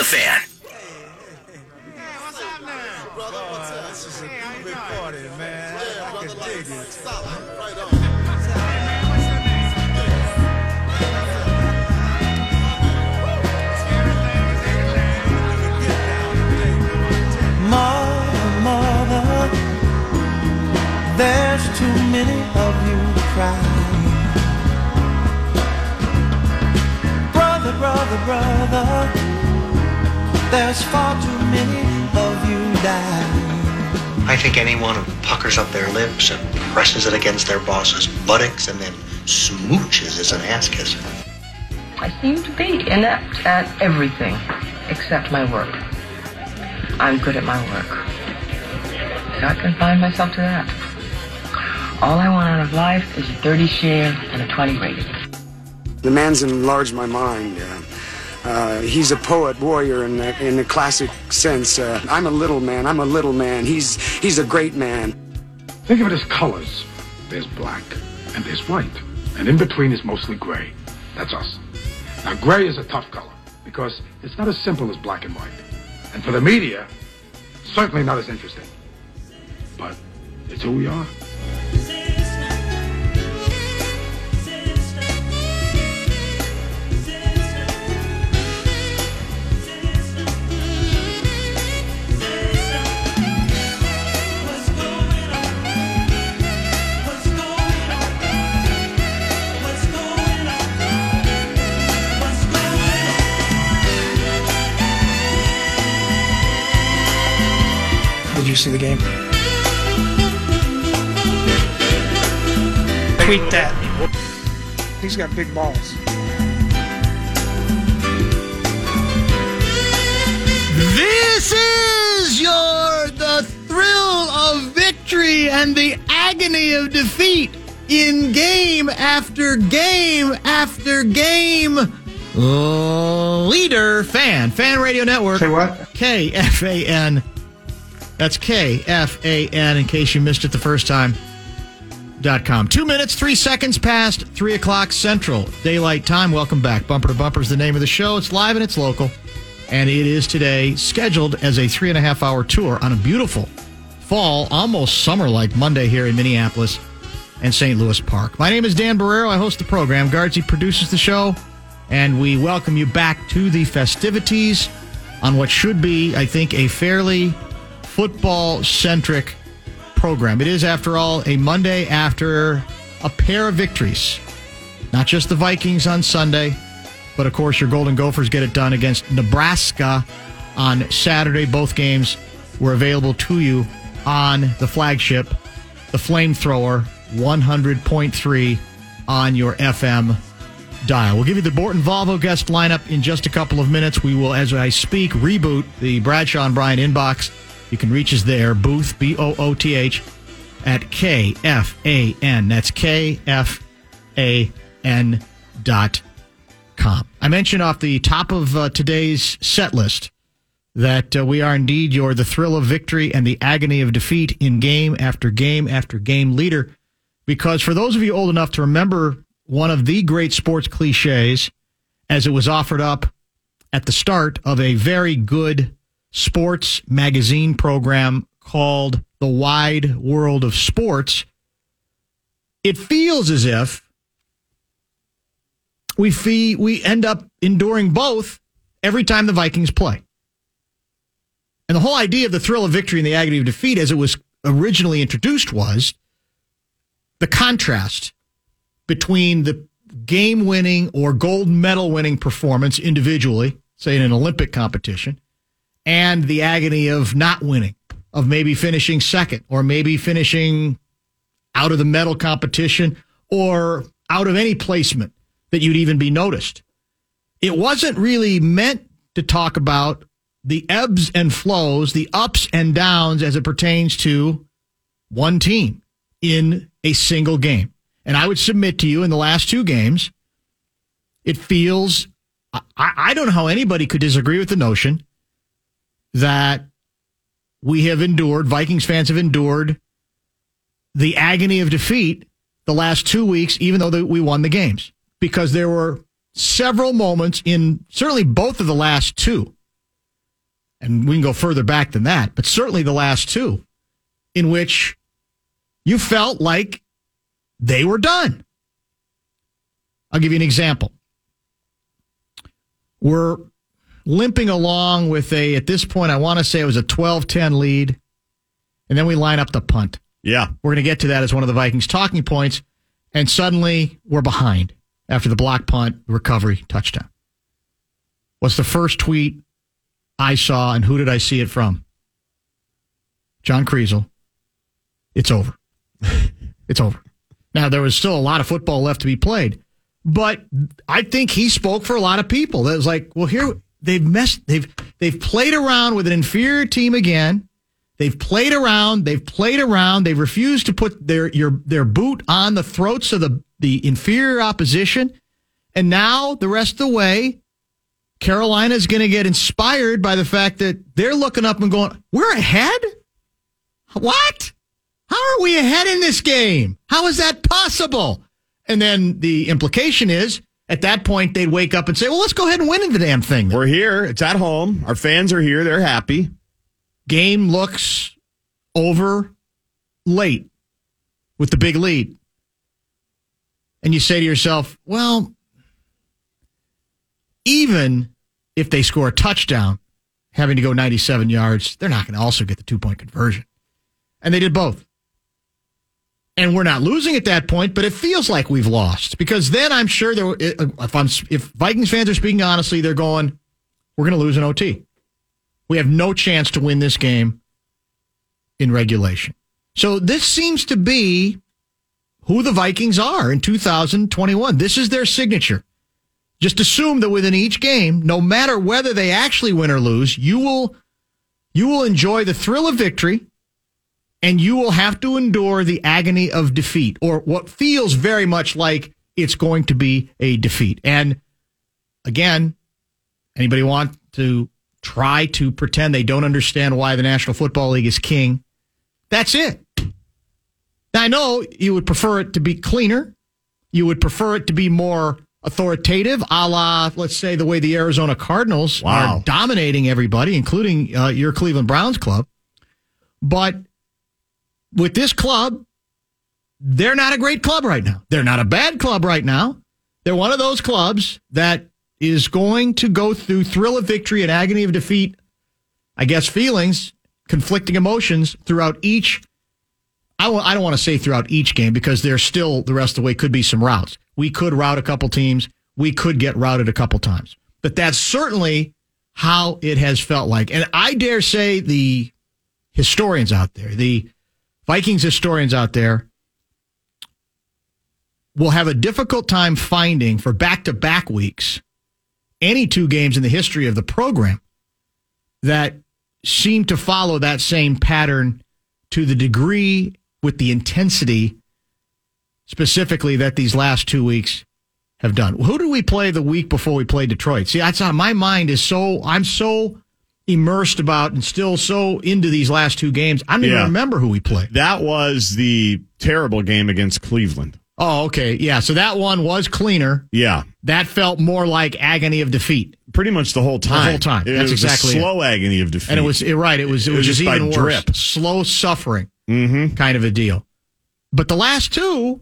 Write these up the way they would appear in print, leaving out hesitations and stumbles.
the Fan. This is a big party, man. I can dig it. Mother, there's too many of you crying. Brother, there's far too many of you dying. I think anyone who puckers up their lips and presses it against their boss's buttocks and then smooches is an ass kisser. I seem to be inept at everything except my work. I'm good at my work, so I confine myself to that. All I want out of life is a 30 share and a 20 rating. The man's enlarged my mind. He's a poet, warrior in the classic sense. I'm a little man. He's a great man. Think of it as colors. There's black and there's white. And in between is mostly gray. That's us. Now, gray is a tough color because it's not as simple as black and white. And for the media, certainly not as interesting. But it's who we are. Did you see the game? Tweet that. He's got big balls. This is the thrill of victory and the agony of defeat in game after game after game. Leader Fan Radio Network. Say what? KFAN. That's KFAN, in case you missed it the first time. .com. 2 minutes, 3 seconds past 3 o'clock Central Daylight Time. Welcome back. Bumper to Bumper is the name of the show. It's live and it's local. And it is today scheduled as a 3.5-hour tour on a beautiful fall, almost summer-like Monday here in Minneapolis and St. Louis Park. My name is Dan Barrero. I host the program. Guardsy produces the show. And we welcome you back to the festivities on what should be, I think, a fairly football-centric program. It is, after all, a Monday after a pair of victories. Not just the Vikings on Sunday, but, of course, your Golden Gophers get it done against Nebraska on Saturday. Both games were available to you on the flagship, the Flamethrower, 100.3 on your FM dial. We'll give you the Borton Volvo guest lineup in just a couple of minutes. We will, as I speak, reboot the Bradshaw and Bryan inbox. You can reach us there, booth, BOOTH, at KFAN. That's KFAN.com. I mentioned off the top of today's set list that we are indeed the thrill of victory and the agony of defeat in game after game after game leader. Because for those of you old enough to remember one of the great sports cliches as it was offered up at the start of a very good sports magazine program called The Wide World of Sports, it feels as if we end up enduring both every time the Vikings play. And the whole idea of the thrill of victory and the agony of defeat, as it was originally introduced, was the contrast between the game-winning or gold medal-winning performance individually, say in an Olympic competition, and the agony of not winning, of maybe finishing second, or maybe finishing out of the medal competition, or out of any placement that you'd even be noticed. It wasn't really meant to talk about the ebbs and flows, the ups and downs as it pertains to one team in a single game. And I would submit to you, in the last two games, it feels, I don't know how anybody could disagree with the notion that we have endured, Vikings fans have endured, the agony of defeat the last 2 weeks, even though we won the games. Because there were several moments in certainly both of the last two and we can go further back than that, but certainly the last two, in which you felt like they were done. I'll give you an example. We're limping along with at this point, I want to say it was a 12-10 lead, and then we line up the punt. Yeah. We're going to get to that as one of the Vikings talking points, and suddenly we're behind after the block punt, recovery, touchdown. What's the first tweet I saw, and who did I see it from? John Kriesel. It's over. It's over. Now, there was still a lot of football left to be played, but I think he spoke for a lot of people. That was like, well, here they've played around with an inferior team again. They've played around. They've refused to put their boot on the throats of the inferior opposition. And now the rest of the way, Carolina's going to get inspired by the fact that they're looking up and going, we're ahead? What? How are we ahead in this game? How is that possible? And then the implication is, at that point, they'd wake up and say, well, let's go ahead and win the damn thing. We're here. It's at home. Our fans are here. They're happy. Game looks over late with the big lead. And you say to yourself, well, even if they score a touchdown, having to go 97 yards, they're not going to also get the 2-point conversion. And they did both. And we're not losing at that point, but it feels like we've lost. Because then I'm sure if Vikings fans are speaking honestly, they're going, we're going to lose an OT. We have no chance to win this game in regulation. So this seems to be who the Vikings are in 2021. This is their signature. Just assume that within each game, no matter whether they actually win or lose, you will enjoy the thrill of victory, and you will have to endure the agony of defeat, or what feels very much like it's going to be a defeat. And again, anybody want to try to pretend they don't understand why the National Football League is king? That's it. Now, I know you would prefer it to be cleaner. You would prefer it to be more authoritative, a la, let's say, the way the Arizona Cardinals are dominating everybody, including your Cleveland Browns club. But with this club, they're not a great club right now. They're not a bad club right now. They're one of those clubs that is going to go through thrill of victory and agony of defeat, I guess, feelings, conflicting emotions throughout each. I don't want to say throughout each game, because there's still the rest of the way could be some routes. We could rout a couple teams. We could get routed a couple times. But that's certainly how it has felt like. And I dare say the historians out there, the Vikings historians out there, will have a difficult time finding, for back-to-back weeks, any two games in the history of the program that seem to follow that same pattern to the degree, with the intensity specifically, that these last 2 weeks have done. Who did we play the week before we played Detroit? See, that's on my mind I'm so immersed about and still so into these last two games. I don't even remember who we played. That was the terrible game against Cleveland. Oh, okay. Yeah, so that one was cleaner. Yeah. That felt more like agony of defeat. Pretty much the whole time. The whole time. That's exactly it. Slow agony of defeat. And it was right. It was just even worse. Drip. Slow suffering kind of a deal. But the last two,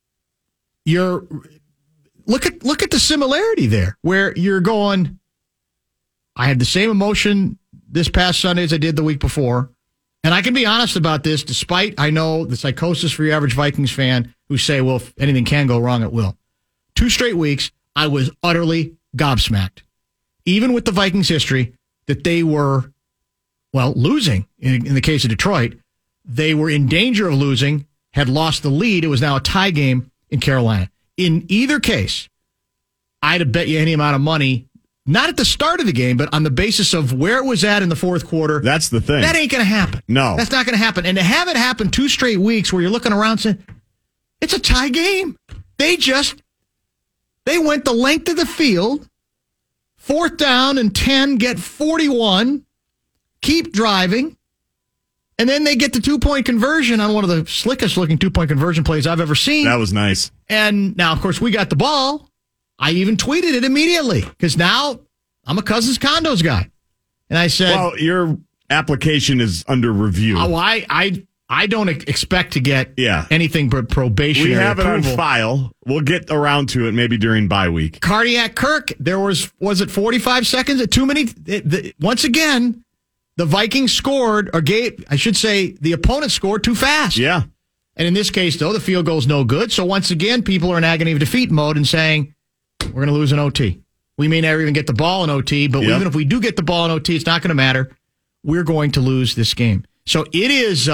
look at the similarity there, where you're going, I had the same emotion this past Sunday as I did the week before. And I can be honest about this, despite I know the psychosis for your average Vikings fan who say, well, if anything can go wrong, it will. 2 straight weeks, I was utterly gobsmacked, even with the Vikings history, that they were, losing. In the case of Detroit, they were in danger of losing, had lost the lead. It was now a tie game in Carolina. In either case, I'd have bet you any amount of money, not at the start of the game, but on the basis of where it was at in the fourth quarter. That's the thing. That ain't going to happen. No. That's not going to happen. And to have it happen 2 straight weeks where you're looking around saying, it's a tie game. They went the length of the field, 4th down and 10, get 41, keep driving, and then they get the 2-point conversion on one of the slickest looking 2-point conversion plays I've ever seen. That was nice. And now, of course, we got the ball. I even tweeted it immediately, because now I'm a Cousins Condos guy. And I said, well, your application is under review. oh, I don't expect to get anything but probationary We have approval. it on file. We'll get around to it maybe during bye week. Cardiac Kirk, there was it 45 seconds at too many? Once again, the Vikings scored, or I should say, the opponent scored too fast. Yeah. And in this case, though, the field goal is no good. So once again, people are in agony of defeat mode and saying, we're going to lose an OT. We may never even get the ball in OT, but even if we do get the ball in OT, it's not going to matter. We're going to lose this game. So it is,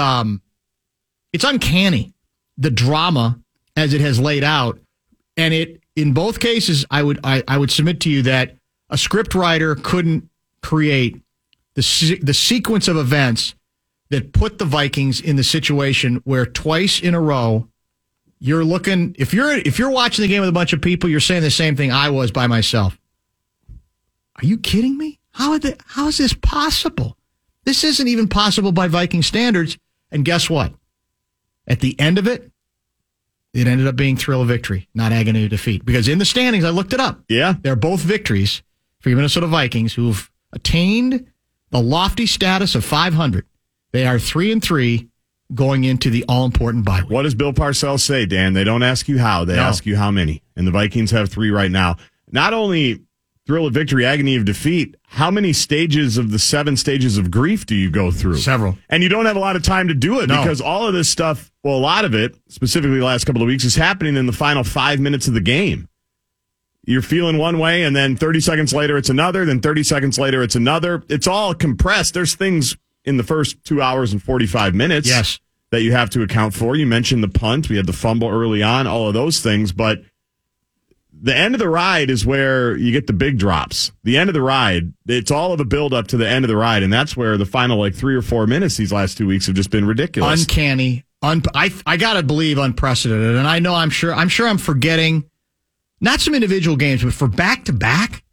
it's uncanny, the drama as it has laid out. And it, in both cases, I would submit to you that a script writer couldn't create the sequence of events that put the Vikings in the situation where twice in a row, you're looking, if you're watching the game with a bunch of people, you're saying the same thing I was by myself. Are you kidding me? How is this possible? This isn't even possible by Viking standards. And guess what? At the end of it, it ended up being thrill of victory, not agony of defeat. Because in the standings, I looked it up. Yeah. They're both victories for your Minnesota Vikings, who've attained the lofty status of 500. They are 3-3 going into the all-important bye week. What does Bill Parcells say, Dan? They don't ask you how. They ask you how many. And the Vikings have 3 right now. Not only thrill of victory, agony of defeat, how many stages of the 7 stages of grief do you go through? Several. And you don't have a lot of time to do it because all of this stuff, well, a lot of it, specifically the last couple of weeks, is happening in the final 5 minutes of the game. You're feeling one way, and then 30 seconds later it's another, then 30 seconds later it's another. It's all compressed. There's things in the first 2 hours and 45 minutes that you have to account for. You mentioned the punt. We had the fumble early on, all of those things. But the end of the ride is where you get the big drops. The end of the ride, it's all of a build-up to the end of the ride, and that's where the final 3 or 4 minutes these last 2 weeks have just been ridiculous. Uncanny. I got to believe unprecedented. And I know I'm sure I'm forgetting not some individual games, but for back-to-back,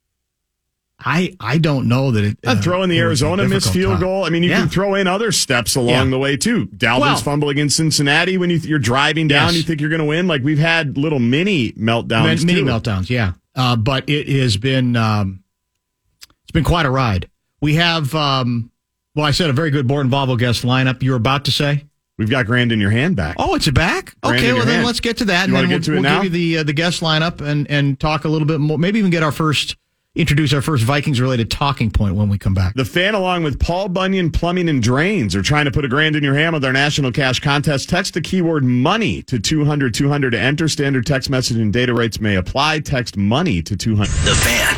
I don't know that it... throw in the Arizona missed field goal. I mean, you can throw in other steps along the way, too. Dalvin's fumble against Cincinnati when you're driving down, you think you're going to win. Like, we've had little mini meltdowns, Mini meltdowns, yeah. But it has been... it's been quite a ride. We have, I said a very good Borton Volvo guest lineup. You were about to say? We've got Grand in Your Hand back. Oh, it's back? Okay, well, then let's get to that. You and then want to get to it now? We'll give you the guest lineup and talk a little bit more. Maybe even introduce our first Vikings-related talking point when we come back. The Fan, along with Paul Bunyan Plumbing and Drains, are trying to put a grand in your hand with our national cash contest. Text the keyword money to 200-200 to enter. Standard text message and data rates may apply. Text money to 200. The Fan.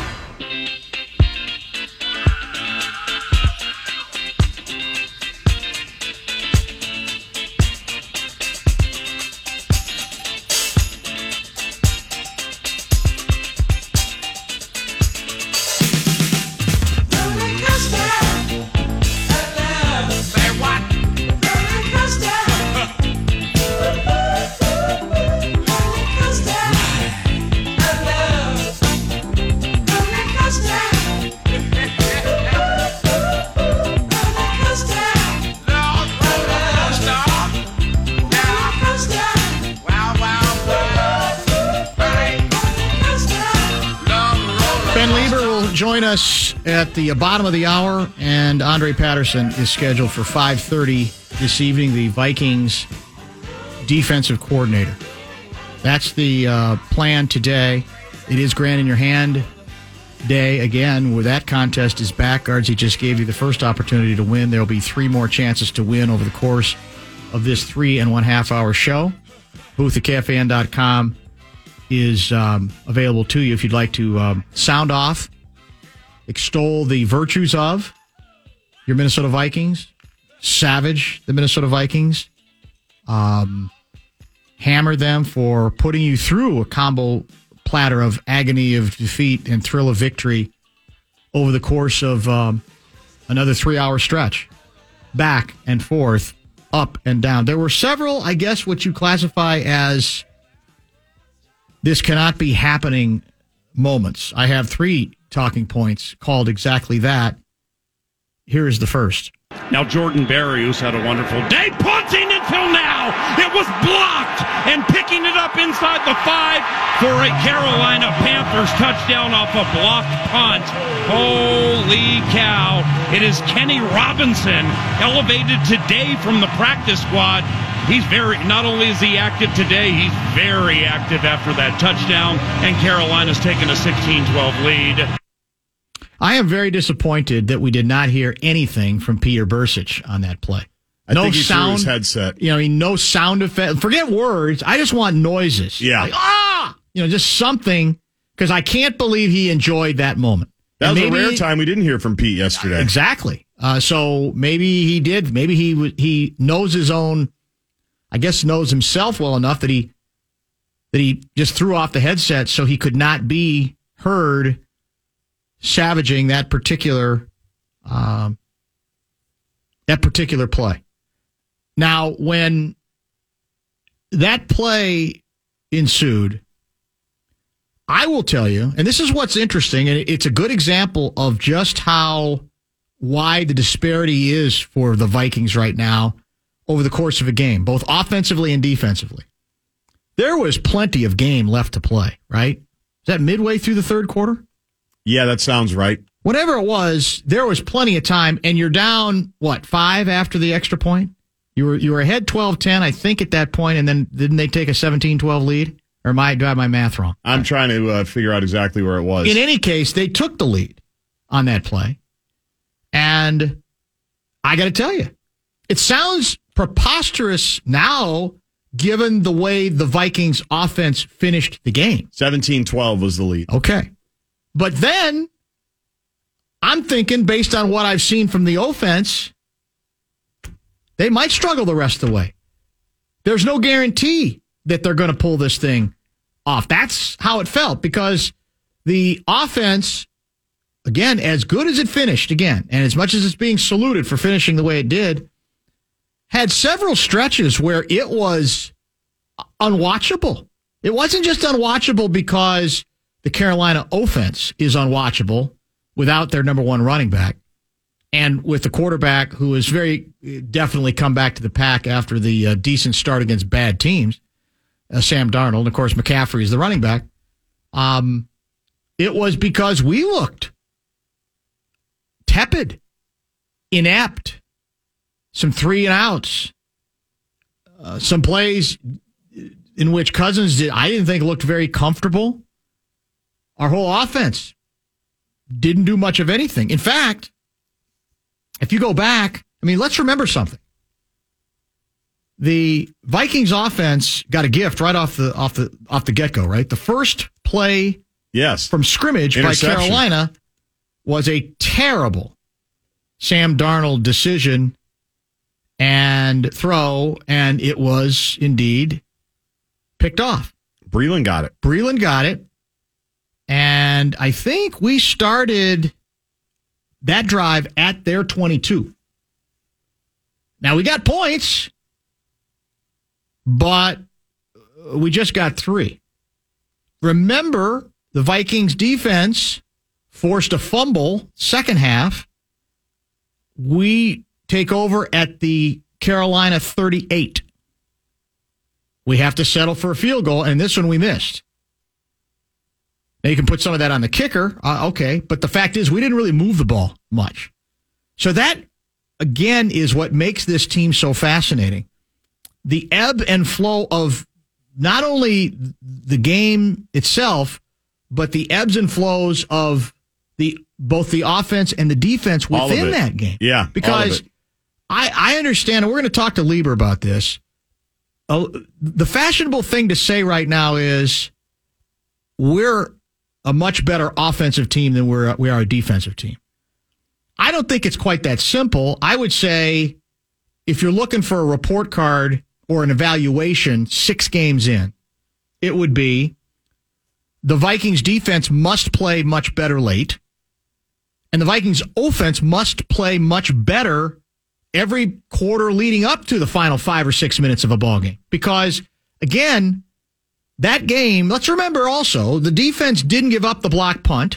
Join us at the bottom of the hour, and Andre Patterson is scheduled for 5:30 this evening, the Vikings defensive coordinator. That's the plan today. It is Grand in Your Hand day again, where that contest is back. Guardsy just gave you the first opportunity to win. There will be 3 more chances to win over the course of this 3.5 hour show. Booth at KFAN.com is available to you if you'd like to sound off, extol the virtues of your Minnesota Vikings, savage the Minnesota Vikings, hammer them for putting you through a combo platter of agony of defeat and thrill of victory over the course of another 3-hour stretch, back and forth, up and down. There were several, I guess, what you classify as this cannot be happening moments. I have 3 talking points called exactly that. Here is the first. Now Jordan Berry, who's had a wonderful day, punting until now. It that was blocked, and picking it up inside the 5 for a Carolina Panthers touchdown off a blocked punt. Holy cow. It is Kenny Robinson, elevated today from the practice squad. He's not only is he active today, he's very active after that touchdown, and Carolina's taken a 16-12 lead. I am very disappointed that we did not hear anything from Peter Bursich on that play. I think he threw his headset. No sound effect. Forget words. I just want noises. Yeah. Like, just something, because I can't believe he enjoyed that moment. That was a rare time we didn't hear from Pete yesterday. Exactly. So maybe he did. Maybe he knows his own, I guess knows himself well enough that he just threw off the headset so he could not be heard savaging that particular play. Now, when that play ensued, I will tell you, and this is what's interesting, and it's a good example of just how wide the disparity is for the Vikings right now over the course of a game, both offensively and defensively. There was plenty of game left to play, right? Is that midway through the third quarter? Yeah, that sounds right. Whatever it was, there was plenty of time, and you're down, 5 after the extra point? You were ahead 12-10, I think, at that point, and then didn't they take a 17-12 lead? Or do I have my math wrong? I'm trying to figure out exactly where it was. In any case, they took the lead on that play. And I got to tell you, it sounds preposterous now, given the way the Vikings offense finished the game. 17-12 was the lead. Okay. But then, I'm thinking, based on what I've seen from the offense, they might struggle the rest of the way. There's no guarantee that they're going to pull this thing off. That's how it felt, because the offense, again, as good as it finished, again, and as much as it's being saluted for finishing the way it did, had several stretches where it was unwatchable. It wasn't just unwatchable because the Carolina offense is unwatchable without their number one running back, and with the quarterback who has very definitely come back to the pack after the decent start against bad teams, Sam Darnold, and of course McCaffrey is the running back. It was because we looked tepid, inept, some 3-and-outs, some plays in which Cousins I didn't think looked very comfortable. Our whole offense didn't do much of anything. In fact, if you go back, let's remember something. The Vikings offense got a gift right off the get-go, right? The first play from scrimmage by Carolina was a terrible Sam Darnold decision and throw, and it was indeed picked off. Breeland got it. And I think we started that drive at their 22. Now, we got points, but we just got 3. Remember, the Vikings defense forced a fumble second half. We take over at the Carolina 38. We have to settle for a field goal, and this one we missed. Now, you can put some of that on the kicker, okay, but the fact is we didn't really move the ball much. So that, again, is what makes this team so fascinating. The ebb and flow of not only the game itself, but the ebbs and flows of both the offense and the defense within that game. Yeah, because I understand, and we're going to talk to Lieber about this. The fashionable thing to say right now is we're a much better offensive team than we are a defensive team. I don't think it's quite that simple. I would say if you're looking for a report card or an evaluation 6 games in, it would be the Vikings defense must play much better late, and the Vikings offense must play much better every quarter leading up to the final 5 or 6 minutes of a ballgame. Because, again, that game, let's remember also, the defense didn't give up the block punt,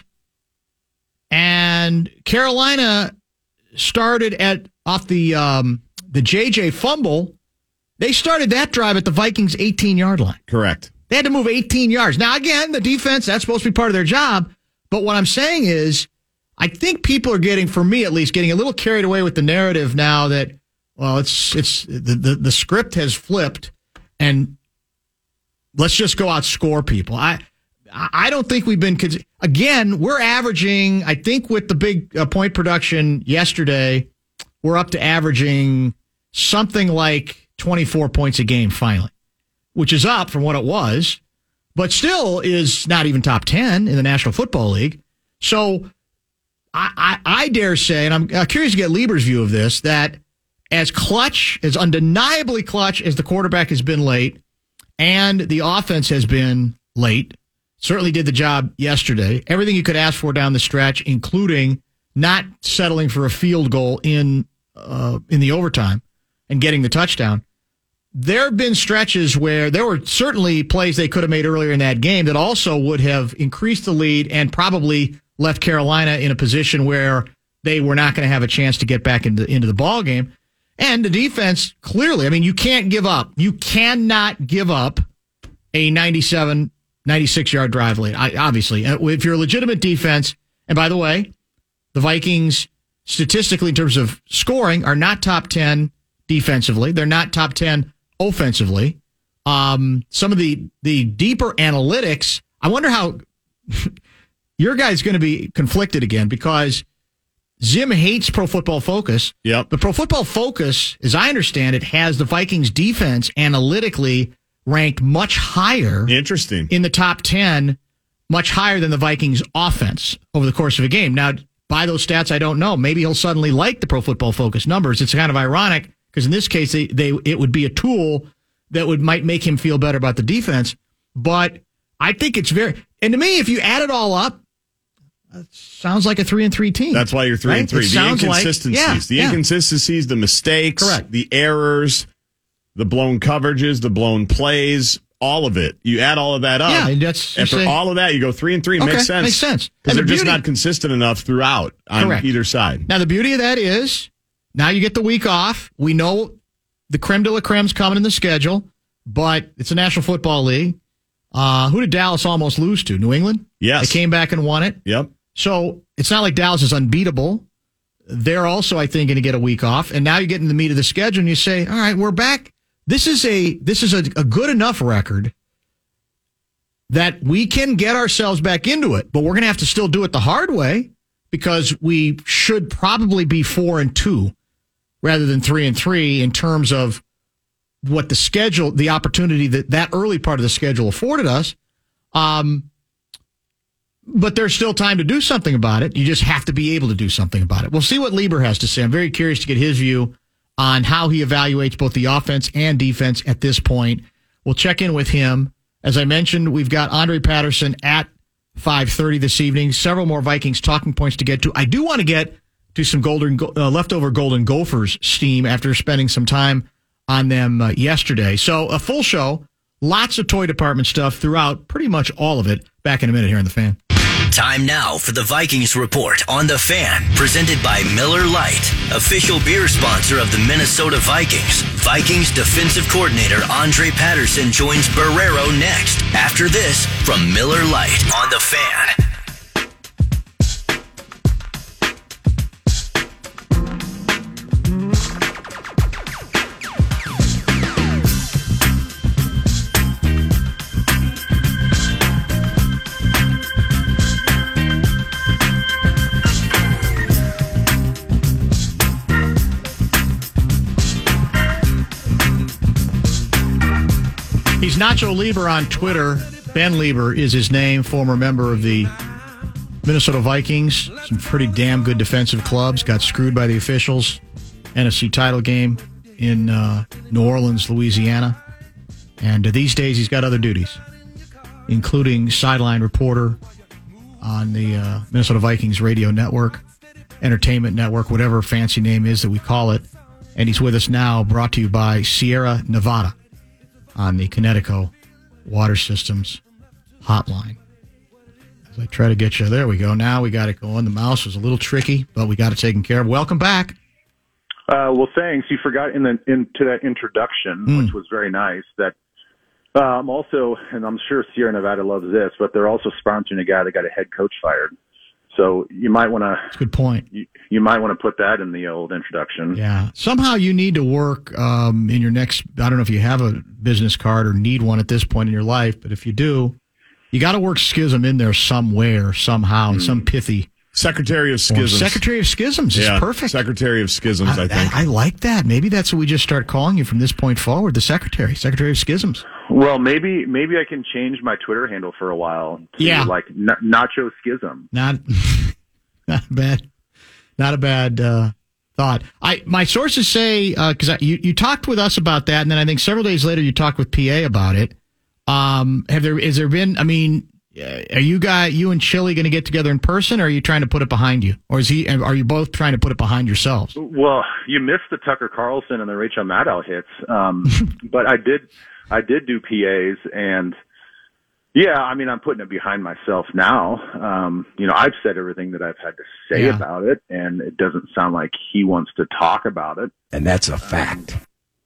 and Carolina started off the JJ fumble. They started that drive at the Vikings' 18-yard line. Correct. They had to move 18 yards. Now, again, the defense, that's supposed to be part of their job. But what I'm saying is, I think people are getting, for me at least, getting a little carried away with the narrative now that, well, it's the script has flipped, and let's just go outscore people. I don't think we've been, again, we're averaging, I think with the big point production yesterday, we're up to averaging something like 24 points a game finally, which is up from what it was, but still is not even top 10 in the National Football League. So I dare say, and I'm curious to get Lieber's view of this, that as clutch, as undeniably clutch as the quarterback has been late and the offense has been late, certainly did the job yesterday. Everything you could ask for down the stretch, including not settling for a field goal in the overtime and getting the touchdown. There have been stretches where there were certainly plays they could have made earlier in that game that also would have increased the lead and probably left Carolina in a position where they were not going to have a chance to get back into the ball game. And the defense, clearly, I mean, you can't give up. You cannot give up a 96-yard drive lead, obviously. If you're a legitimate defense, and by the way, the Vikings, statistically, in terms of scoring, are not top 10 defensively. They're not top 10 offensively. Some of the deeper analytics, I wonder how your guy's going to be conflicted again, because Zim hates Pro Football Focus. Yep. But Pro Football Focus, as I understand it, has the Vikings defense analytically ranked much higher. Interesting. In the top 10, much higher than the Vikings offense over the course of a game. Now, by those stats, I don't know. Maybe he'll suddenly like the Pro Football Focus numbers. It's kind of ironic because in this case, it would be a tool that might make him feel better about the defense. But I think it's and to me, if you add it all up, it sounds like a 3-3 team. That's why you're 3-3. Right? The inconsistencies, inconsistencies, the mistakes, correct, the errors, the blown coverages, the blown plays, all of it. You add all of that up. Yeah, and for all of that, you go 3-3. Okay, makes sense. Makes sense. Because they're just not consistent enough throughout on either side. Now, the beauty of that is now you get the week off. We know the creme de la creme's coming in the schedule, but it's a National Football League. Who did Dallas almost lose to? New England? Yes. They came back and won it. Yep. So it's not like Dallas is unbeatable. They're also, I think, going to get a week off. And now you get in the meat of the schedule and you say, all right, we're back. This is a good enough record that we can get ourselves back into it, but we're going to have to still do it the hard way because we should probably be 4-2 rather than 3-3 in terms of what the schedule, the opportunity that early part of the schedule afforded us. But there's still time to do something about it. You just have to be able to do something about it. We'll see what Lieber has to say. I'm very curious to get his view on how he evaluates both the offense and defense at this point. We'll check in with him. As I mentioned, we've got Andre Patterson at 5:30 this evening. Several more Vikings talking points to get to. I do want to get to some leftover Golden Gophers steam after spending some time on them yesterday. So a full show, lots of toy department stuff throughout, pretty much all of it. Back in a minute here on The Fan. Time now for the Vikings Report on The Fan, presented by Miller Lite, official beer sponsor of the Minnesota Vikings. Vikings defensive coordinator Andre Patterson joins Barrero next. After this, from Miller Lite on The Fan. He's Nacho Lieber on Twitter. Ben Lieber is his name, former member of the Minnesota Vikings. Some pretty damn good defensive clubs. Got screwed by the officials. NFC title game in New Orleans, Louisiana. And these days he's got other duties, including sideline reporter on the Minnesota Vikings radio network, entertainment network, whatever fancy name is that we call it. And he's with us now, brought to you by Sierra Nevada on the Connecticut Water Systems hotline. As I try to get you, there we go. Now we got it going. The mouse was a little tricky, but we got it taken care of. Welcome back. Well, thanks. You forgot into that introduction, which was very nice, that I'm also, and I'm sure Sierra Nevada loves this, but they're also sponsoring a guy that got a head coach fired. So you might want to. That's a good point. You might want to put that in the old introduction. Yeah. Somehow you need to work in your next. I don't know if you have a business card or need one at this point in your life, but if you do, you got to work Schism in there somewhere, somehow, in some pithy. Secretary of Schisms. Secretary of Schisms is perfect. Secretary of Schisms, I think. I like that. Maybe that's what we just start calling you from this point forward, the Secretary of Schisms. Well, maybe I can change my Twitter handle for a while to like Nacho Schism. Not a bad thought. My sources say, because you talked with us about that, and then I think several days later you talked with PA about it. Has there been, I mean, are you and Chili going to get together in person, or are you trying to put it behind you? Or are you both trying to put it behind yourselves? Well, you missed the Tucker Carlson and the Rachel Maddow hits. But I did do PAs, and yeah, I mean, I'm putting it behind myself now. I've said everything that I've had to say about it, and it doesn't sound like he wants to talk about it. And that's a fact.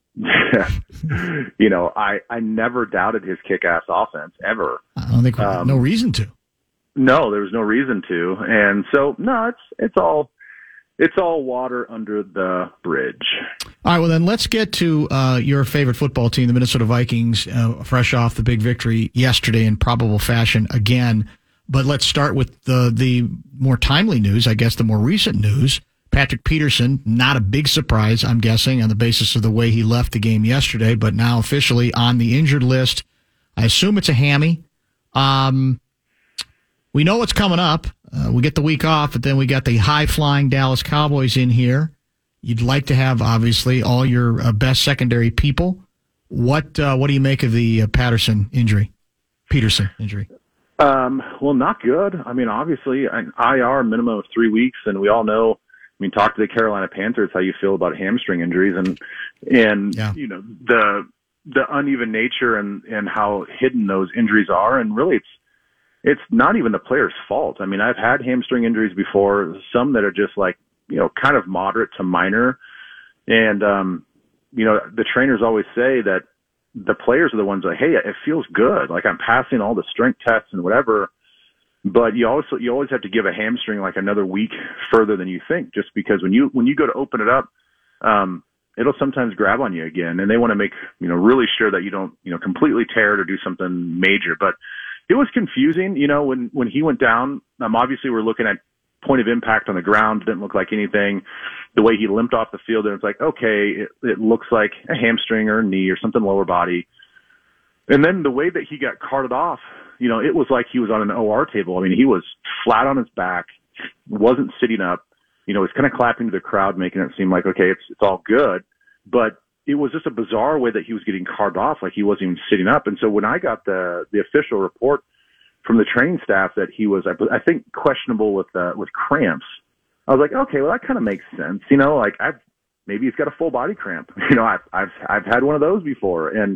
I never doubted his kick-ass offense ever. I don't think no reason to. No, there was no reason to, and so no, it's all water under the bridge. All right, well then let's get to your favorite football team, the Minnesota Vikings, fresh off the big victory yesterday in probable fashion again. But let's start with the more timely news, I guess, the more recent news. Patrick Peterson, not a big surprise, I'm guessing, on the basis of the way he left the game yesterday, but now officially on the injured list. I assume it's a hammy. We know what's coming up. We get the week off, but then we got the high-flying Dallas Cowboys in here. You'd like to have, obviously, all your best secondary people. What do you make of the Peterson injury? Well, not good. I mean, obviously, an IR minimum of 3 weeks, and we all know. I mean, talk to the Carolina Panthers how you feel about hamstring injuries, and the uneven nature and how hidden those injuries are, and really it's not even the player's fault. I mean, I've had hamstring injuries before, some that are just like kind of moderate to minor, and the trainers always say that the players are the ones like, hey, it feels good, like I'm passing all the strength tests and whatever. But you always have to give a hamstring like another week further than you think, just because when you go to open it up, it'll sometimes grab on you again, and they want to make really sure that you don't completely tear it or do something major. But it was confusing, when he went down. Obviously we're looking at point of impact on the ground. It didn't look like anything. The way he limped off the field, and it's like, okay, it looks like a hamstring or a knee or something lower body. And then the way that he got carted off, it was like he was on an OR table. I mean, he was flat on his back, wasn't sitting up, was kind of clapping to the crowd, making it seem like, okay, it's all good. But it was just a bizarre way that he was getting carted off, like he wasn't even sitting up. And so when I got the official report from the training staff that he was, I think, questionable with cramps, I was like, okay, well, that kind of makes sense. Maybe he's got a full body cramp. I've had one of those before, and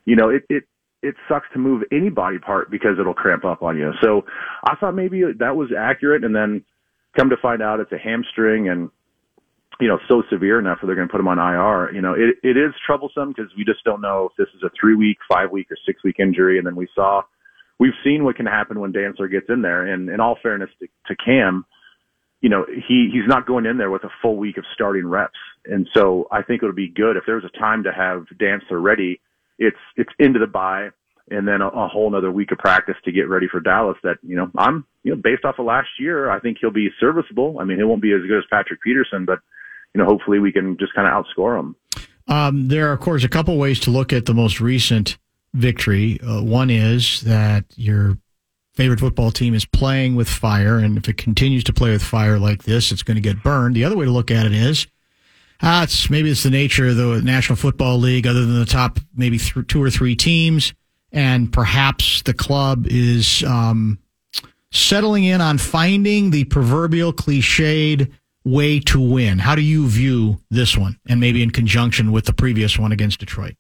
it sucks to move any body part because it'll cramp up on you. So I thought maybe that was accurate, and then come to find out it's a hamstring, and so severe enough that they're going to put him on IR. It is troublesome because we just don't know if this is a 3-week, 5-week, or 6-week injury. And then we've seen what can happen when Dantzler gets in there. And in all fairness to Cam, he's not going in there with a full week of starting reps. And so I think it would be good if there's a time to have Dantzler ready. It's into the bye, and then a whole another week of practice to get ready for Dallas. That I'm based off of last year, I think he'll be serviceable. I mean, he won't be as good as Patrick Peterson, but hopefully we can just kind of outscore him. There are, of course, a couple ways to look at the most recent victory. One is that your favorite football team is playing with fire, and if it continues to play with fire like this, it's going to get burned. The other way to look at it is maybe it's the nature of the National Football League, other than the top maybe 2 or 3 teams, and perhaps the club is settling in on finding the proverbial cliched way to win. How do you view this one, and maybe in conjunction with the previous one against Detroit?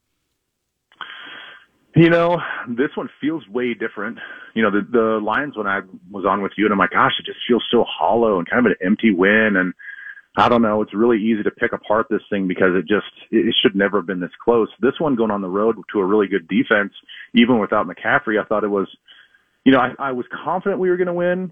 This one feels way different. The Lions, when I was on with you, and I'm like, gosh, it just feels so hollow and kind of an empty win. And I don't know. It's really easy to pick apart this thing because it should never have been this close. This one going on the road to a really good defense, even without McCaffrey, I thought it was, I was confident we were going to win.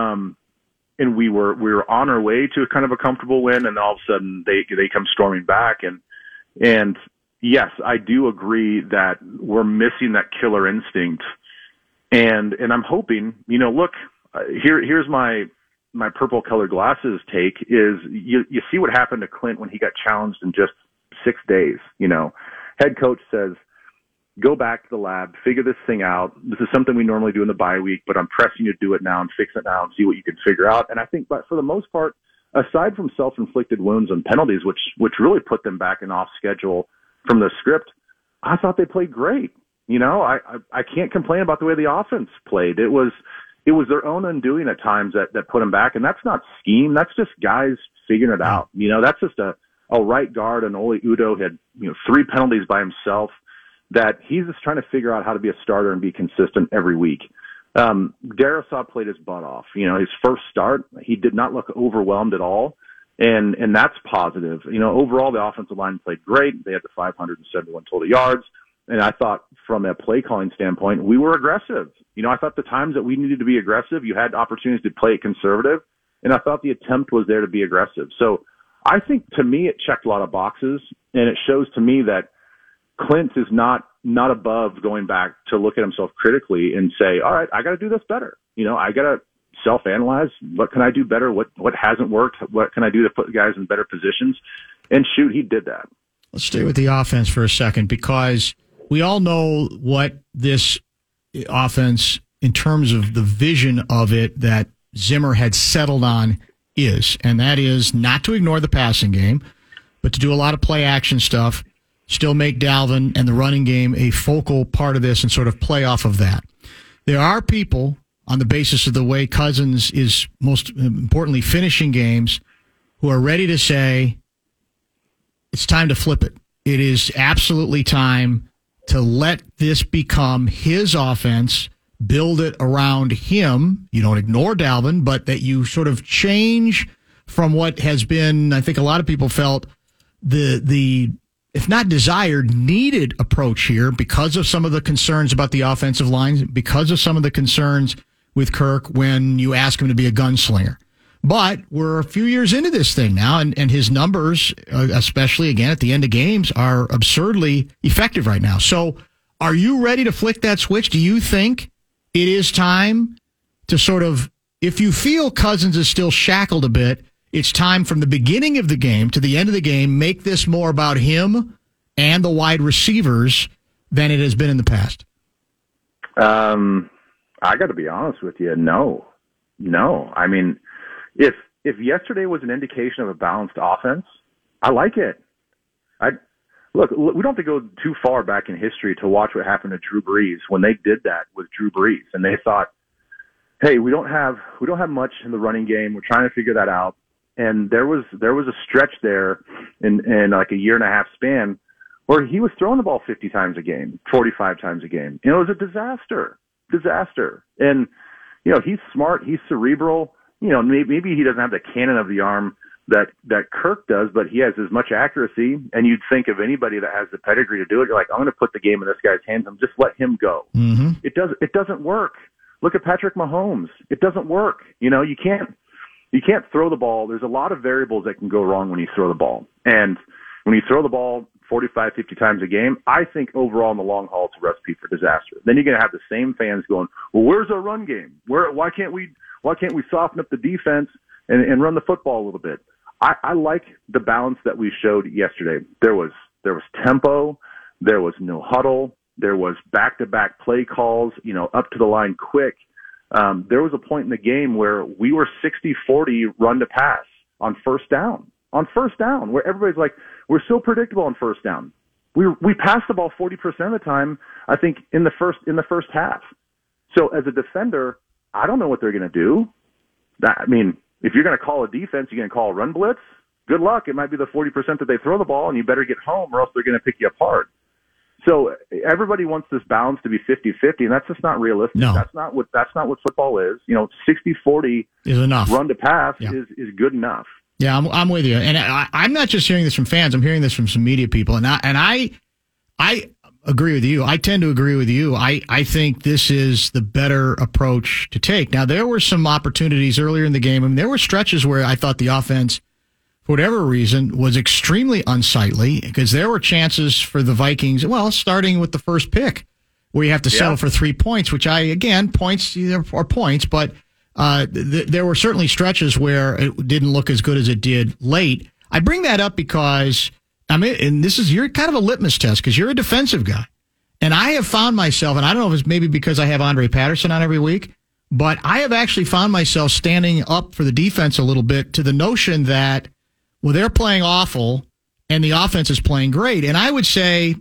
And we were on our way to kind of a comfortable win, and all of a sudden they come storming back. And yes, I do agree that we're missing that killer instinct. And I'm hoping, look, here's my purple colored glasses take is you see what happened to Clint when he got challenged in just 6 days. Head coach says, go back to the lab, figure this thing out. This is something we normally do in the bye week, but I'm pressing you to do it now and fix it now and see what you can figure out. And I think, but for the most part, aside from self-inflicted wounds and penalties, which really put them back in off schedule from the script, I thought they played great. I can't complain about the way the offense played. It was their own undoing at times that put them back. And that's not scheme. That's just guys figuring it out. That's just a right guard, and Ole Udo had, 3 penalties by himself that he's just trying to figure out how to be a starter and be consistent every week. Darrisaw played his butt off. His first start, he did not look overwhelmed at all. And that's positive. Overall, the offensive line played great. They had the 571 total yards. And I thought from a play calling standpoint, we were aggressive. I thought the times that we needed to be aggressive, you had opportunities to play it conservative. And I thought the attempt was there to be aggressive. So I think, to me, it checked a lot of boxes. And it shows to me that Clint is not above going back to look at himself critically and say, all right, I got to do this better. I got to self-analyze. What can I do better? What hasn't worked? What can I do to put guys in better positions? And shoot, he did that. Let's stay with the offense for a second, because we all know what this offense, in terms of the vision of it that Zimmer had settled on, is. And that is not to ignore the passing game, but to do a lot of play action stuff, still make Dalvin and the running game a focal part of this and sort of play off of that. There are people, on the basis of the way Cousins is most importantly finishing games, who are ready to say, it's time to flip it. It is absolutely time to let this become his offense, build it around him. You don't ignore Dalvin, but that you sort of change from what has been, I think a lot of people felt, the if not desired, needed approach here because of some of the concerns about the offensive line, because of some of the concerns with Kirk when you ask him to be a gunslinger. But we're a few years into this thing now, and his numbers, especially again at the end of games, are absurdly effective right now. So are you ready to flick that switch? Do you think it is time to sort of, if you feel Cousins is still shackled a bit, it's time from the beginning of the game to the end of the game, make this more about him and the wide receivers than it has been in the past? I got to be honest with you. No. I mean, if yesterday was an indication of a balanced offense, I like it. Look, we don't have to go too far back in history to watch what happened to Drew Brees when they did that with Drew Brees, and they thought, hey, we don't have much in the running game. We're trying to figure that out. And there was a stretch there in like a year and a half span where he was throwing the ball 50 times a game, 45 times a game. It was a disaster. And, he's smart. He's cerebral. Maybe he doesn't have the cannon of the arm that Kirk does, but he has as much accuracy. And you'd think of anybody that has the pedigree to do it, you're like, I'm going to put the game in this guy's hands and just let him go. Mm-hmm. It doesn't work. Look at Patrick Mahomes. It doesn't work. You can't throw the ball. There's a lot of variables that can go wrong when you throw the ball. And when you throw the ball 45, 50 times a game, I think overall in the long haul, it's a recipe for disaster. Then you're going to have the same fans going, well, where's our run game? Why can't we soften up the defense and run the football a little bit? I like the balance that we showed yesterday. There was tempo. There was no huddle. There was back-to-back play calls, up to the line quick. There was a point in the game where we were 60-40 run to pass on first down, where everybody's like, we're so predictable on first down. We passed the ball 40% of the time, I think, in the first half. So as a defender, I don't know what they're going to do. I mean, if you're going to call a defense, you're going to call a run blitz. Good luck. It might be the 40% that they throw the ball, and you better get home or else they're going to pick you apart. So everybody wants this balance to be 50-50, and that's just not realistic. No. That's not what football is. 60-40 is enough. Run to pass is good enough. Yeah, I'm with you. And I'm not just hearing this from fans. I'm hearing this from some media people. And I agree with you. I tend to agree with you. I think this is the better approach to take. Now, there were some opportunities earlier in the game. I mean, there were stretches where I thought the offense, for whatever reason, was extremely unsightly because there were chances for the Vikings, well, starting with the first pick, where you have to settle for 3 points, which points are points, but there were certainly stretches where it didn't look as good as it did late. I bring that up because, and you're kind of a litmus test because you're a defensive guy. And I have found myself, and I don't know if it's maybe because I have Andre Patterson on every week, but I have actually found myself standing up for the defense a little bit to the notion that, well, they're playing awful and the offense is playing great. And I would say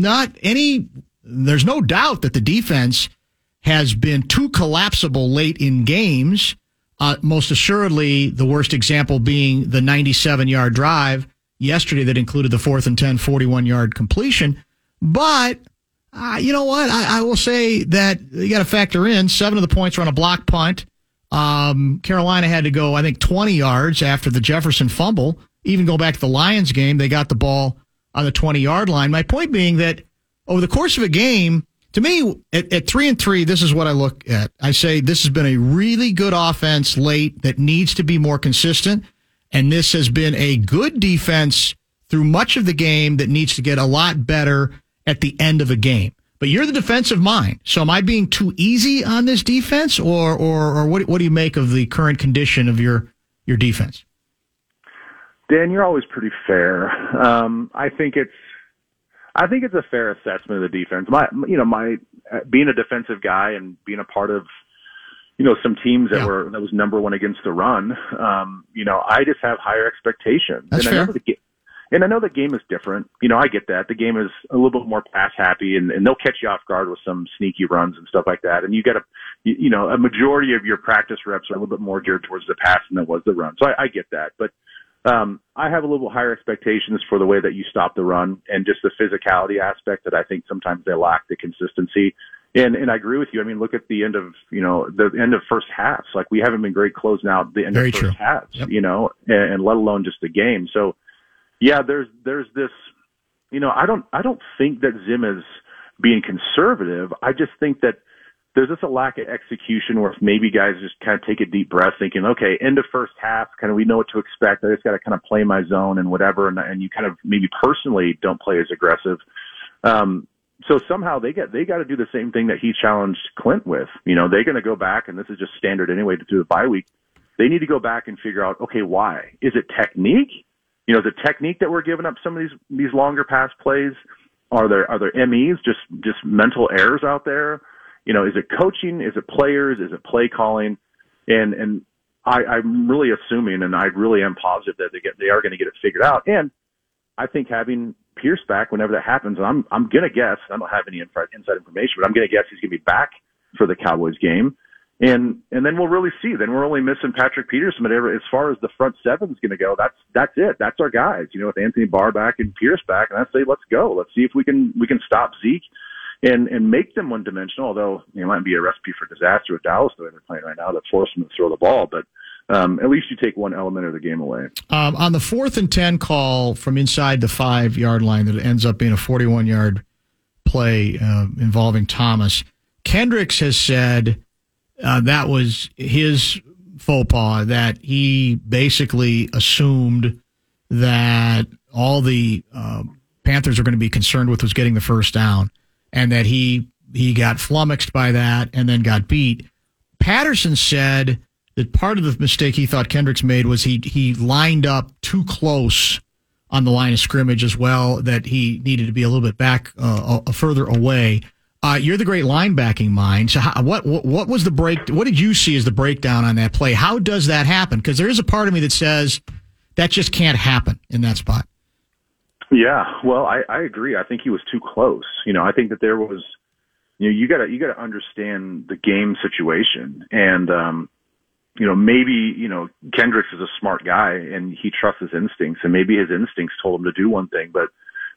there's no doubt that the defense has been too collapsible late in games, most assuredly the worst example being the 97-yard drive yesterday that included the 4th and 10 41-yard completion. But you know what? I will say that you got to factor in 7 of the points were on a block punt. Carolina had to go, I think, 20 yards after the Jefferson fumble. Even go back to the Lions game, they got the ball on the 20-yard line. My point being that over the course of a game, to me, at 3-3, this is what I look at. I say this has been a really good offense late that needs to be more consistent, and this has been a good defense through much of the game that needs to get a lot better at the end of a game. But you're the defensive mind, so am I being too easy on this defense, or what do you make of the current condition of your defense? Dan, you're always pretty fair. I think it's a fair assessment of the defense. My being a defensive guy and being a part of, some teams that was number one against the run. I just have higher expectations. That's fair. I know the game is different. I get that. The game is a little bit more pass happy and they'll catch you off guard with some sneaky runs and stuff like that. And you got a majority of your practice reps are a little bit more geared towards the pass than it was the run. So I get that. But I have a little higher expectations for the way that you stop the run and just the physicality aspect that I think sometimes they lack the consistency. And I agree with you. I mean, look at the end of, the end of first halves. Like we haven't been great closing out the end of first halves, and let alone just the game. So yeah, there's this, I don't think that Zim is being conservative. I just think that there's just a lack of execution where maybe guys just kind of take a deep breath thinking, okay, end of first half, kind of we know what to expect. I just got to kind of play my zone and whatever. And you kind of maybe personally don't play as aggressive. So somehow they got to do the same thing that he challenged Clint with. They're going to go back, and this is just standard anyway to do the bye week. They need to go back and figure out, okay, why? Is it technique? Is it technique that we're giving up some of these longer pass plays? Are there MEs, just mental errors out there? Is it coaching? Is it players? Is it play calling? And I'm really assuming, and I really am positive that they are going to get it figured out. And I think having Pierce back whenever that happens, I'm going to guess, I don't have any inside information, but I'm going to guess he's going to be back for the Cowboys game. And then we'll really see. Then we're only missing Patrick Peterson, but as far as the front seven is going to go, that's it. That's our guys. With Anthony Barr back and Pierce back, and I say let's go. Let's see if we can stop Zeke and make them one dimensional. Although it might be a recipe for disaster with Dallas the way they're playing right now that force them to throw the ball, but. At least you take one element of the game away. On the 4th and 10 call from inside the 5-yard line that ends up being a 41-yard play involving Thomas, Kendricks has said that was his faux pas, that he basically assumed that all the Panthers are going to be concerned with was getting the first down, and that he got flummoxed by that and then got beat. Patterson said that part of the mistake he thought Kendricks made was he lined up too close on the line of scrimmage as well, that he needed to be a little bit back further away. You're the great linebacking mind. So what was the break? What did you see as the breakdown on that play? How does that happen? Because there is a part of me that says that just can't happen in that spot. Yeah, well, I agree. I think he was too close. I think that there was, you got to understand the game situation. And, maybe, Kendricks is a smart guy and he trusts his instincts, and maybe his instincts told him to do one thing, but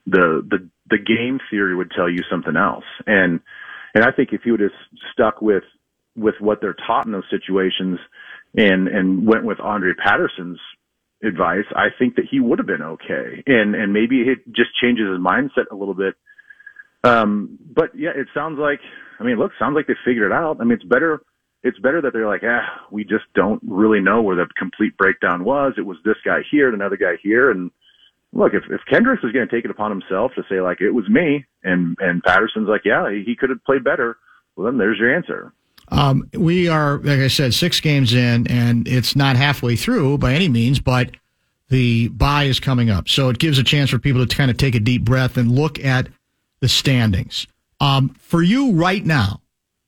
the game theory would tell you something else. And I think if he would have stuck with what they're taught in those situations and went with Andre Patterson's advice, I think that he would have been okay. And maybe it just changes his mindset a little bit. But yeah, it sounds like they figured it out. I mean, it's better that they're like, we just don't really know where the complete breakdown was. It was this guy here and another guy here. And look, if Kendricks is going to take it upon himself to say, like, it was me, and Patterson's like, yeah, he could have played better, well, then there's your answer. We are, like I said, 6 games in, and it's not halfway through by any means, but the bye is coming up. So it gives a chance for people to kind of take a deep breath and look at the standings. For you right now,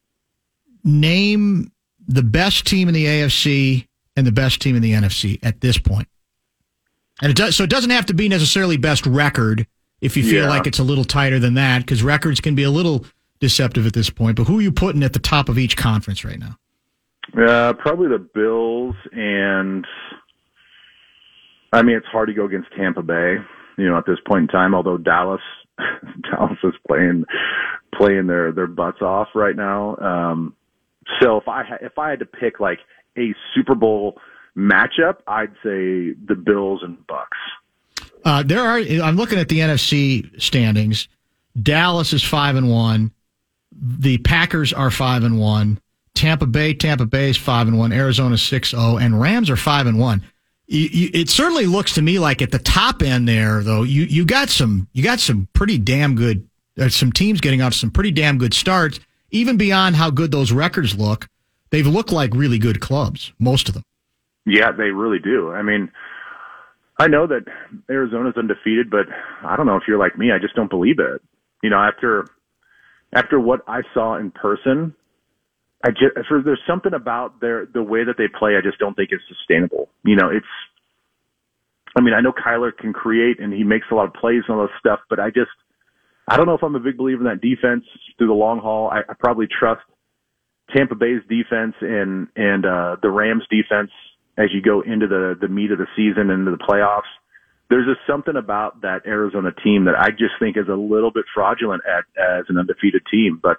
name the best team in the AFC and the best team in the NFC at this point. And it doesn't have to be necessarily best record if you feel like it's a little tighter than that, because records can be a little deceptive at this point. But who are you putting at the top of each conference right now? Probably the Bills, and I mean, it's hard to go against Tampa Bay, at this point in time, although Dallas is playing their butts off right now. So if I had to pick like a Super Bowl matchup, I'd say the Bills and Bucks. I'm looking at the NFC standings. Dallas is 5-1. The Packers are 5-1. Tampa Bay is 5-1. Arizona 6-0, and Rams are 5-1. It certainly looks to me like at the top end there, though, you got some pretty damn good. Some teams getting off some pretty damn good starts, even beyond how good those records look. They've looked like really good clubs, most of them. Yeah, they really do. I mean, I know that Arizona's undefeated, but I don't know if you're like me. I just don't believe it. After what I saw in person, there's something about the way that they play. I just don't think it's sustainable. I know Kyler can create and he makes a lot of plays and all this stuff, but I don't know if I'm a big believer in that defense through the long haul. I probably trust Tampa Bay's defense and the Rams defense as you go into the meat of the season, into the playoffs. There's just something about that Arizona team that I just think is a little bit fraudulent as an undefeated team. But,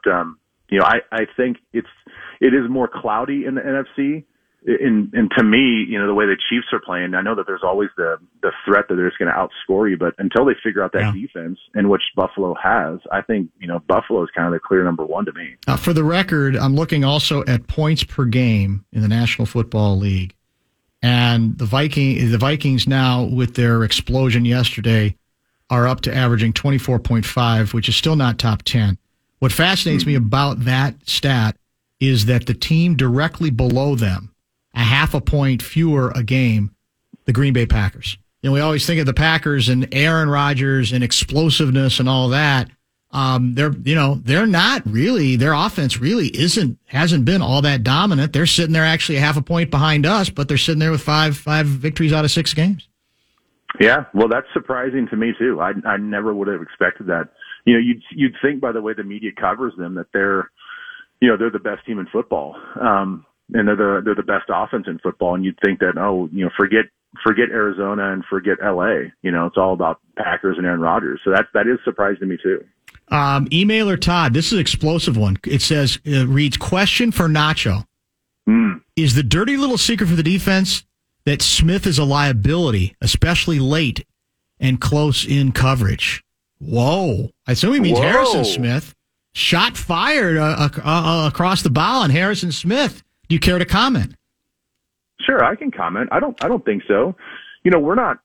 I think it is more cloudy in the NFC. And to me, the way the Chiefs are playing, I know that there's always the threat that they're just going to outscore you, but until they figure out that defense, in which Buffalo has, I think, Buffalo is kind of the clear number one to me. For the record, I'm looking also at points per game in the National Football League. And the Vikings now, with their explosion yesterday, are up to averaging 24.5, which is still not top 10. What fascinates me about that stat is that the team directly below them, a half a point fewer a game, the Green Bay Packers. We always think of the Packers and Aaron Rodgers and explosiveness and all that. They're not really, their offense really hasn't been all that dominant. They're sitting there actually a half a point behind us, but they're sitting there with five victories out of 6 games. Yeah, well, that's surprising to me too. I never would have expected that. You'd think by the way the media covers them that they're the best team in football, and they're the best offense in football, and you'd think that forget Arizona and forget LA. It's all about Packers and Aaron Rodgers. So that is surprising to me too. Emailer Todd, this is an explosive one. It says, reads, question for Nacho. Is the dirty little secret for the defense that Smith is a liability, especially late and close in coverage? Whoa. I assume he means Harrison Smith. Shot fired across the bow on Harrison Smith. Do you care to comment? Sure, I can comment. I don't think so. We're not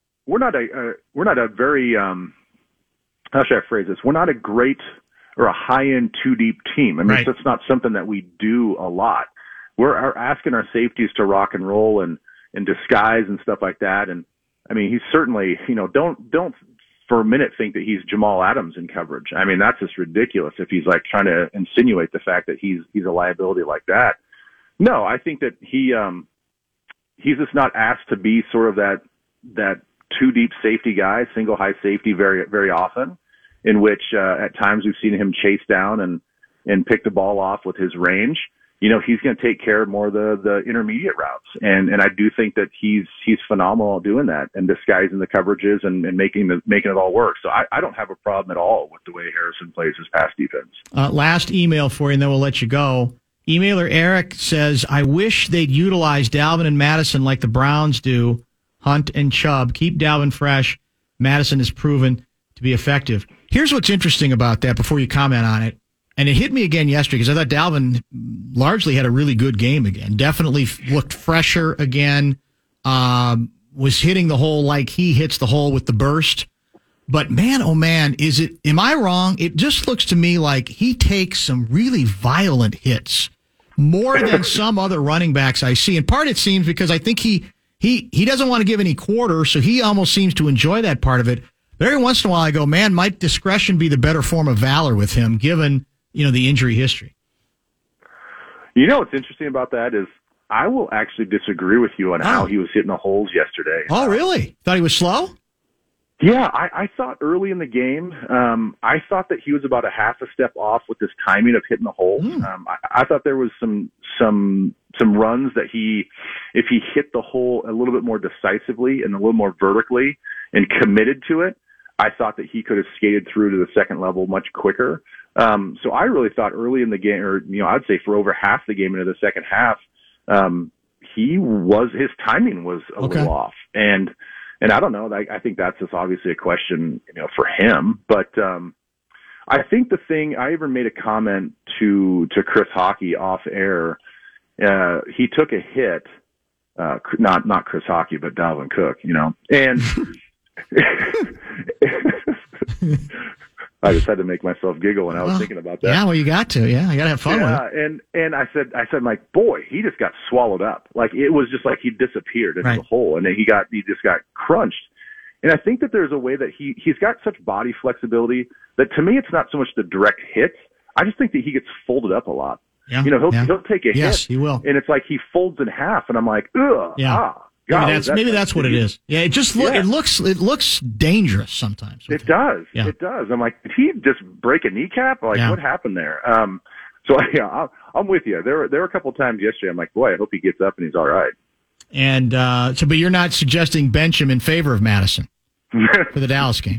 a very, how should I phrase this? We're not a great or a high-end two-deep team. I mean, right. That's not something that we do a lot. We're asking our safeties to rock and roll and disguise and stuff like that. And, I mean, he's certainly, don't for a minute think that he's Jamal Adams in coverage. I mean, that's just ridiculous if he's, like, trying to insinuate the fact that he's a liability like that. No, I think that he's just not asked to be sort of that two-deep safety guy, single high safety very, very often, in which at times we've seen him chase down and pick the ball off with his range. He's going to take care of more of the intermediate routes. And I do think that he's phenomenal at doing that and disguising the coverages and making it all work. So I don't have a problem at all with the way Harrison plays his pass defense. Last email for you, and then we'll let you go. Emailer Eric says, I wish they'd utilize Dalvin and Madison like the Browns do. Hunt and Chubb. Keep Dalvin fresh. Madison has proven to be effective. Here's what's interesting about that before you comment on it. And it hit me again yesterday because I thought Dalvin largely had a really good game again. Definitely looked fresher again. Was hitting the hole like he hits the hole with the burst. But man, oh man, am I wrong? It just looks to me like he takes some really violent hits, more than some other running backs I see. In part, it seems because I think he doesn't want to give any quarter, so he almost seems to enjoy that part of it. But every once in a while I go, man, might discretion be the better form of valor with him, given, the injury history? What's interesting about that is I will actually disagree with you on how he was hitting the holes yesterday. Oh, really? Thought he was slow? Yeah, I thought early in the game, I thought that he was about a half a step off with his timing of hitting the hole. I thought there was some runs that if he hit the hole a little bit more decisively and a little more vertically and committed to it, I thought that he could have skated through to the second level much quicker. So I really thought early in the game, or I'd say for over half the game into the second half, his timing was a little off, and I don't know. I think that's just obviously a question, for him. But I think I even made a comment to Chris Hockey off air. He took a hit, not Chris Hockey, but Dalvin Cook, and. I just had to make myself giggle when I was thinking about that. Yeah, well, you got to. Yeah, you got to have fun with it. And I said, like, boy, he just got swallowed up. Like, it was just like he disappeared into the hole, and then he just got crunched. And I think that there's a way that he's got such body flexibility that to me it's not so much the direct hits. I just think that he gets folded up a lot. Yeah. He'll take a hit. Yes, he will. And it's like he folds in half, and I'm like, ugh. Yeah. Maybe that's what it is. Yeah, it just it looks dangerous sometimes. It does. Yeah. It does. I'm like, did he just break a kneecap? Like, what happened there? So yeah, I'm with you. There were a couple of times yesterday. I'm like, boy, I hope he gets up and he's all right. And but you're not suggesting bench him in favor of Madison for the Dallas game.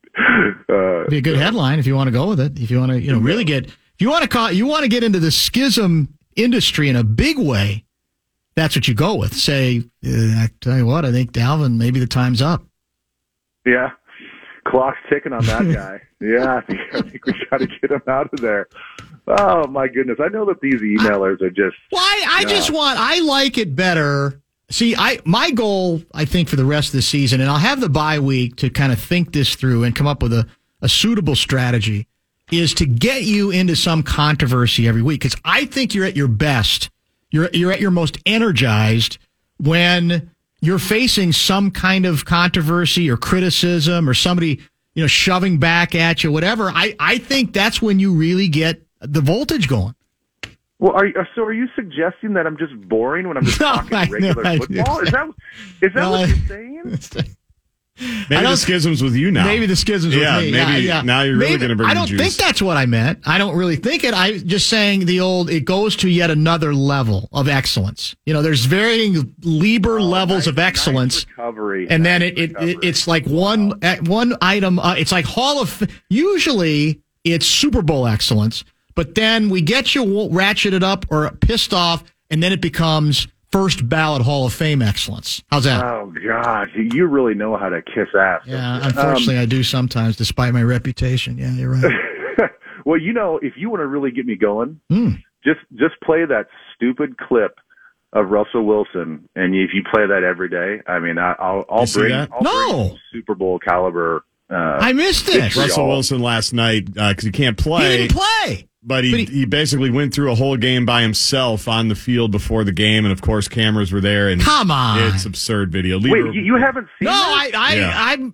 Be a good headline if you want to go with it. If you want to, really get, if you want to get into the schism industry in a big way. That's what you go with. Say, I tell you what, I think Dalvin, maybe the time's up. Yeah. Clock's ticking on that guy. Yeah, I think we got to get him out of there. Oh, my goodness. I know that these emailers are just... Well, I like it better. See, my goal, I think, for the rest of the season, and I'll have the bye week to kind of think this through and come up with a suitable strategy, is to get you into some controversy every week. Because I think you're at your best. You're at your most energized when you're facing some kind of controversy or criticism or somebody, shoving back at you, whatever. I think that's when you really get the voltage going. Well, are you suggesting that I'm just boring when I'm just talking regular football? Is that what you're saying? Maybe the schism's with you now. Maybe the schism's with me. Maybe now you're really going to bring I don't think that's what I meant. I don't really think it. I'm just saying it goes to yet another level of excellence. There's varying Lieber levels of excellence. Nice recovery. And then it's like one item. It's like usually it's Super Bowl excellence, but then we get you ratcheted up or pissed off, and then it becomes first ballot Hall of Fame excellence. How's that? Oh, God. You really know how to kiss ass. Yeah, unfortunately, I do sometimes, despite my reputation. Yeah, you're right. Well, if you want to really get me going, just play that stupid clip of Russell Wilson, and if you play that every day, I mean, I'll bring Super Bowl caliber. I missed it. Russell Wilson last night, because he can't play. He didn't play. But he basically went through a whole game by himself on the field before the game, and of course cameras were there. And come on, it's absurd video. Wait, you haven't seen? No,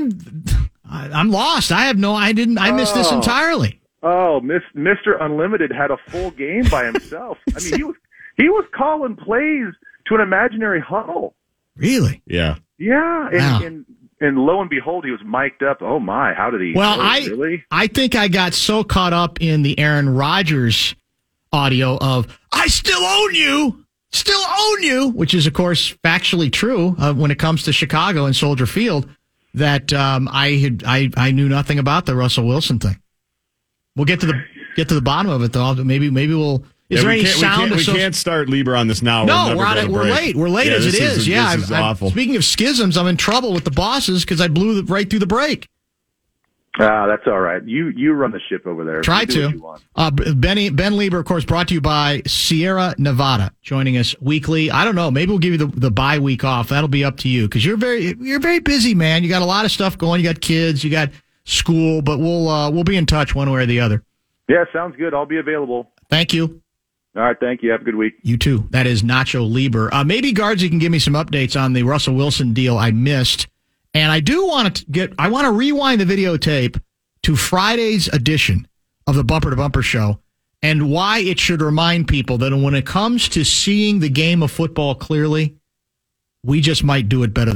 I'm lost. I missed this entirely. Oh, Mr. Unlimited had a full game by himself. I mean, he was calling plays to an imaginary huddle. Really? Yeah. Yeah, and lo and behold, he was mic'd up. Oh my! How did he? Well, really? I think I got so caught up in the Aaron Rodgers audio of "I still own you," which is of course factually true when it comes to Chicago and Soldier Field, that I knew nothing about the Russell Wilson thing. We'll get to the bottom of it though. Maybe we'll Is there any sound? We can't start Lieber on this now. No, we're late. We're late as it is. Yeah, this is awful. Speaking of schisms, I'm in trouble with the bosses because I blew right through the break. That's all right. You run the ship over there. Try to. Ben Lieber, of course, brought to you by Sierra Nevada, joining us weekly. I don't know. Maybe we'll give you the bye week off. That'll be up to you because you're very busy, man. You got a lot of stuff going. You got kids. You got school. But we'll be in touch one way or the other. Yeah, sounds good. I'll be available. Thank you. All right, thank you. Have a good week. You too. That is Nacho Lieber. Maybe Guardsy can give me some updates on the Russell Wilson deal I missed. And I do want to rewind the videotape to Friday's edition of the Bumper to Bumper show and why it should remind people that when it comes to seeing the game of football clearly, we just might do it better.